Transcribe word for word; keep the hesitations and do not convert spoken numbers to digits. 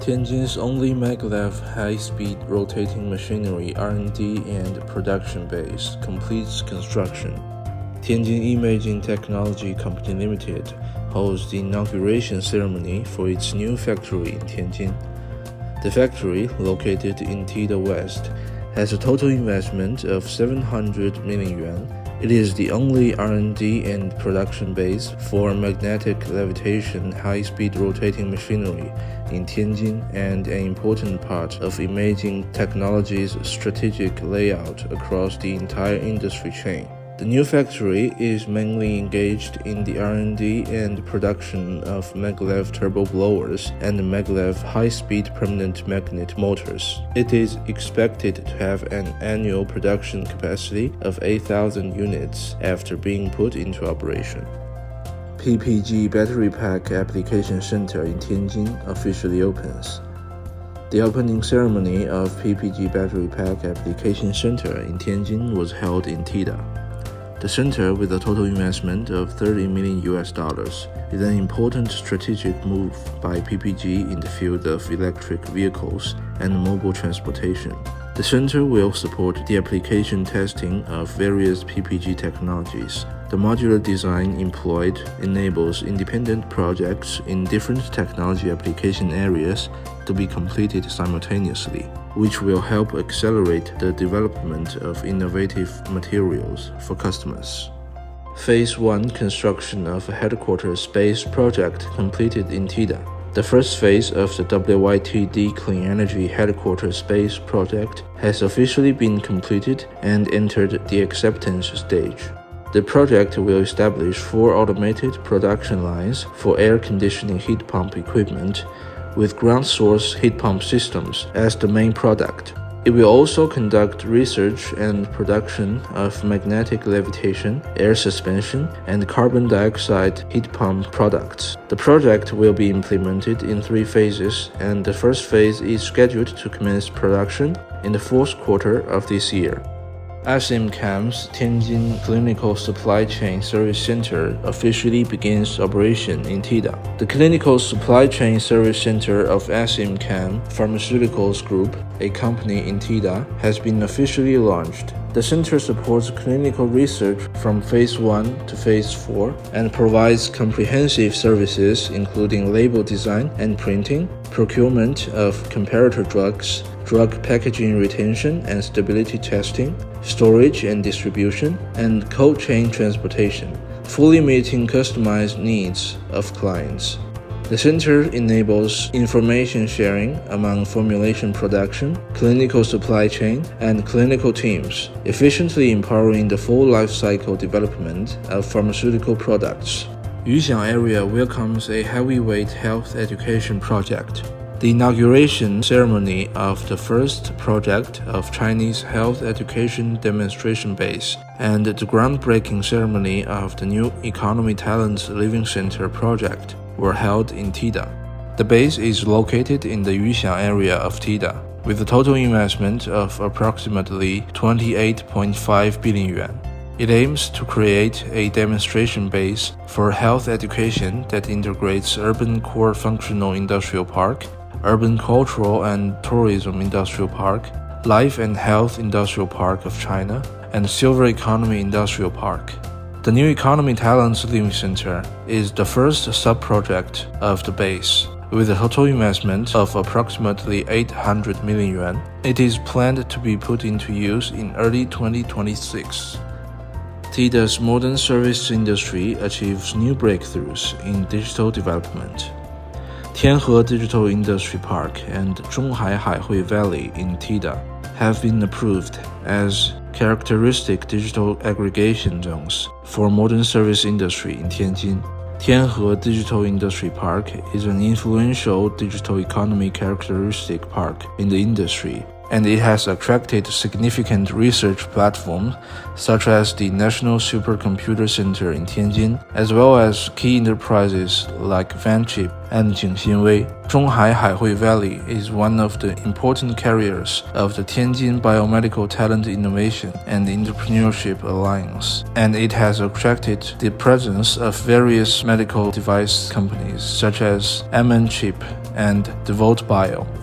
Tianjin's only maglev high-speed rotating machinery R and D and production base completes construction. Tianjin Imaging Technology Company Limited holds the inauguration ceremony for its new factory in Tianjin. The factory, located in Tida West, has a total investment of seven hundred million yuan. It is the only R and D and production base for magnetic levitation high-speed rotating machinery in Tianjin and an important part of Imaging Technology's strategic layout across the entire industry chain. The new factory is mainly engaged in the R and D and production of maglev turbo blowers and maglev high-speed permanent magnet motors. It is expected to have an annual production capacity of eight thousand units after being put into operation. P P G Battery Pack Application Center in Tianjin officially opens. The opening ceremony of P P G Battery Pack Application Center in Tianjin was held in Tida. The center, with a total investment of thirty million U S dollars, is an important strategic move by P P G in the field of electric vehicles and mobile transportation. The center will support the application testing of various P P G technologies. The modular design employed enables independent projects in different technology application areas to be completed simultaneously, which will help accelerate the development of innovative materials for customers. Phase one construction of a headquarters space project completed in Tida. The first phase of the W Y T D Clean Energy Headquarters Space project has officially been completed and entered the acceptance stage. The project will establish four automated production lines for air conditioning heat pump equipment, with ground source heat pump systems as the main product. It will also conduct research and production of magnetic levitation, air suspension, and carbon dioxide heat pump products. The project will be implemented in three phases, and the first phase is scheduled to commence production in the fourth quarter of this year. ASIMCAM's Tianjin Clinical Supply Chain Service Center officially begins operation in Tida. The Clinical Supply Chain Service Center of ASIMCAM Pharmaceuticals Group, a company in Tida, has been officially launched. The center supports clinical research from phase one to phase four and provides comprehensive services including label design and printing, procurement of comparator drugs, drug packaging retention and stability testing, storage and distribution, and cold chain transportation, fully meeting customized needs of clients. The center enables information sharing among formulation production, clinical supply chain, and clinical teams, efficiently empowering the full life cycle development of pharmaceutical products. Yuxiang area welcomes a heavyweight health education project. The inauguration ceremony of the first project of Chinese Health Education Demonstration Base and the groundbreaking ceremony of the New Economy Talent Living Center project were held in Tida. The base is located in the Yuxiang area of Tida, with a total investment of approximately twenty-eight point five billion yuan. It aims to create a demonstration base for health education that integrates urban core functional industrial park, urban cultural and tourism industrial park, life and health industrial park of China, and silver economy industrial park. The New Economy Talents Living Center is the first sub-project of the base, with a total investment of approximately eight hundred million yuan. It is planned to be put into use in early twenty twenty-six. Tida's modern service industry achieves new breakthroughs in digital development. Tianhe Digital Industry Park and Zhonghai Haihui Valley in Tida have been approved as characteristic digital aggregation zones for modern service industry in Tianjin. Tianhe Digital Industry Park is an influential digital economy characteristic park in the industry, and it has attracted significant research platforms such as the National Supercomputer Center in Tianjin, as well as key enterprises like Vanchip and Jingxinwei. Zhonghai Haihui Valley is one of the important carriers of the Tianjin Biomedical Talent Innovation and Entrepreneurship Alliance, and it has attracted the presence of various medical device companies such as M N Chip, and Devote Bio.